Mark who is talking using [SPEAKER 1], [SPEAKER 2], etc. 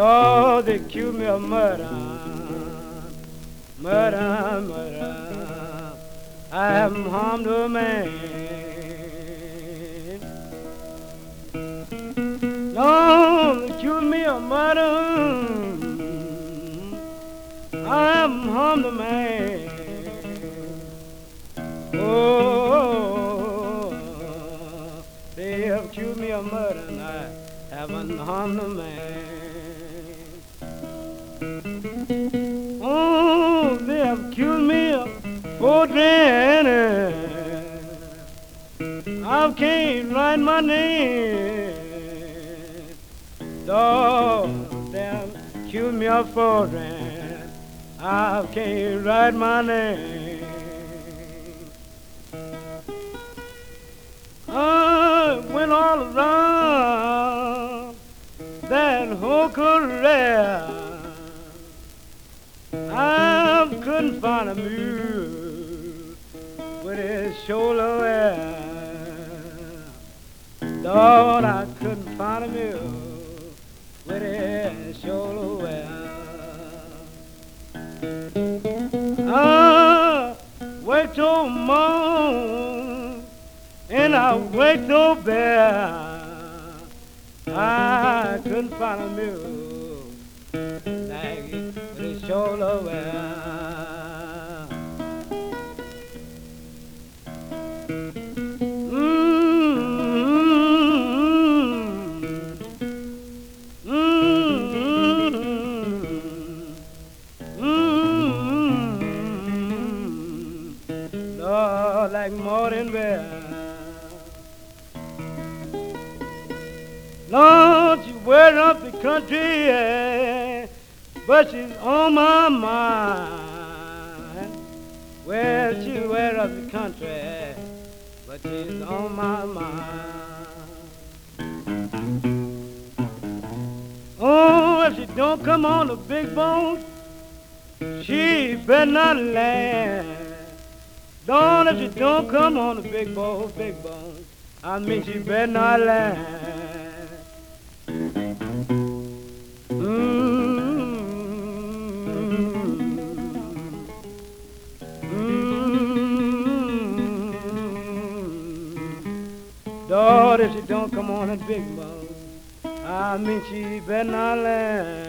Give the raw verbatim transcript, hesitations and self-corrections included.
[SPEAKER 1] Oh, they accuse me of murder, murder, murder. I haven't harmed a man. No, they accuse me of murder. I haven't harmed a man. Oh, they have accused me of murder and I haven't harmed a man. Oh, they have accused me of forgery. I can't write my name. Dog, they have accused me of forgery. I can't write my name. I went all around that whole career. I couldn't find a mule with his shoulder wear. Lord, I couldn't find a mule with his shoulder wear. I worked till morning and I worked till bed. I couldn't find a mule like it with his shoulder wear. Lord, like Morton Bear. Lord, she wear up the country, yeah, but she's on my mind. Well, she wear up the country, but she's on my mind. Oh, if she don't come on the big boat, she better not land. Lord, if she don't come on the big boat, big boat, I mean she better not land. Lord, if she don't come on a big boat, I mean she better not land.